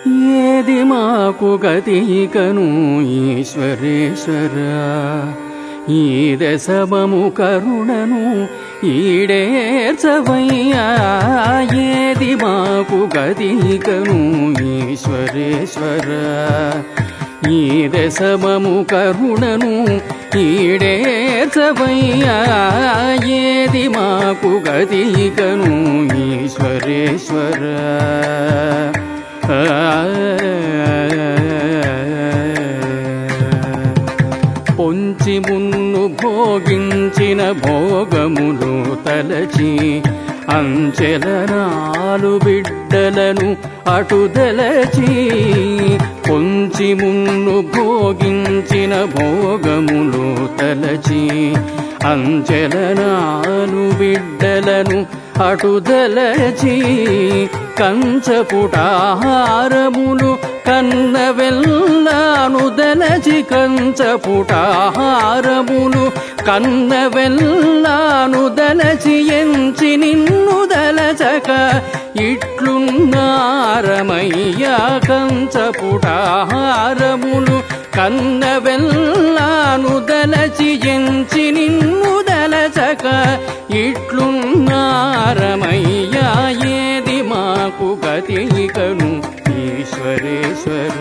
ఏది మాకు గతికను ఈశ్వరేశ్వర ఈ దశమము కరుణను ఈడేర్చవయ్యా ఏది మాకు గతికను ఈశ్వరేశ్వర ఈ దశమము కరుణను ఈడేర్చవయ్యా ఏది మాకు గతికను ఈశ్వరేశ్వర పొంచి మున్ను భోగించిన భోగములు తలచి అంచెలనాలు బిడ్డలను అటుదలచి పొంచి మున్ను భోగించిన భోగములు తలచి అంచెలనాలు బిడ్డలను అటుదలచి కంచపుటాహారములు కన్నవెల్లాను దలచి కంచపుటాహారములు కన్నవెల్లాను దలచి ఎంచి నిన్ను దలచక ఇట్లున్నారమయ్యా కంచపుటాహారములు కన్నవెల్లాను దలచి ఎంచి నిన్ను దలచక ఇట్లున్నారమయ్యా ఏది మాకు గతికను ఈశ్వరేశ్వర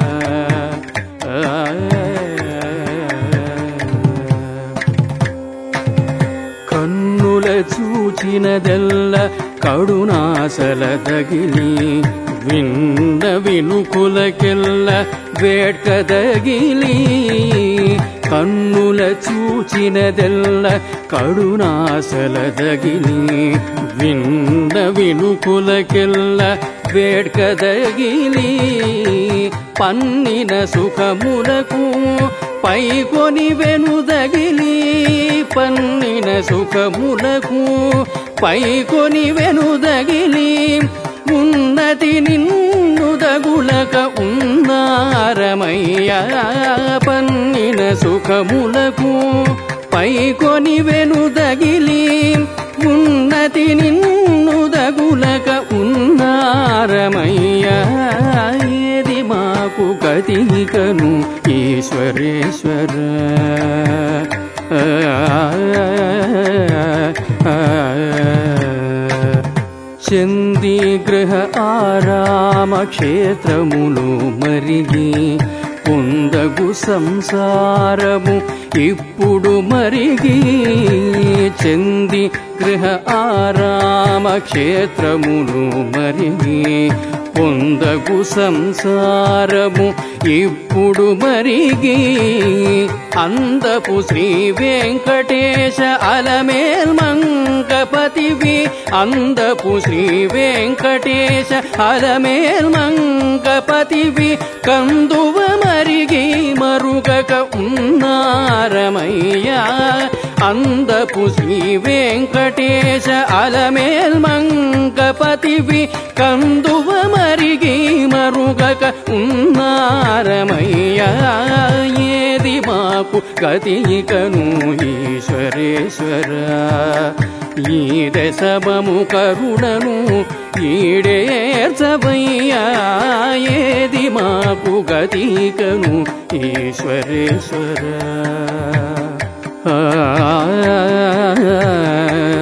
కన్నుల చూచినదెల్ల కడునాసల తగిలి విన్న వినుకులకెల్ల వేట్కదగిలి కన్నుల చూచినదెల్ల కడునాసల తగిలి విన్న వినుకులకెల్ల వేట్కదగిలి పన్నిన సుఖములకు పైకొని వెనుదగిలి పన్నిన సుఖములకు పైకొని వెనుదగిలి ఉన్నతి నిన్ను దగులక ఉన్నారమయ్యా పన్నిన సుఖములకు పైకొని వెనుదగిలి ఉన్నతి నిన్ను దగులక ఉన్నారమయ్యా ఏది మాకు గతికను ఈశ్వరేశ్వర చందీ గృహ ఆరామ క్షేత్రములు మరిగి పొందగు సంసారము ఇప్పుడు మరిగి చంది గృహ ఆరామ క్షేత్రములు మరిగి పొందగు సంసారము ఇప్పుడు మరిగి అందపు శ్రీ వెంకటేశ అలమేల్మంగపతివి అందపు శ్రీ వెంకటేశ అలమేల్మంగపతివి కందువ మరిగి మరుగక ఉన్నారమయ్యా అందపు శ్రీ వెంకటేశ అలమేల్మంగపతివి కందువ మరిగి మరుగక ఉన్నారమయ్యా ఏది మాకు గతికను ఈశ్వరేశ్వర ఈ దశమము కరుణను ఈడేర్చవయ్యా ఏది మాకు గతికను ఈశ్వరేశ్వర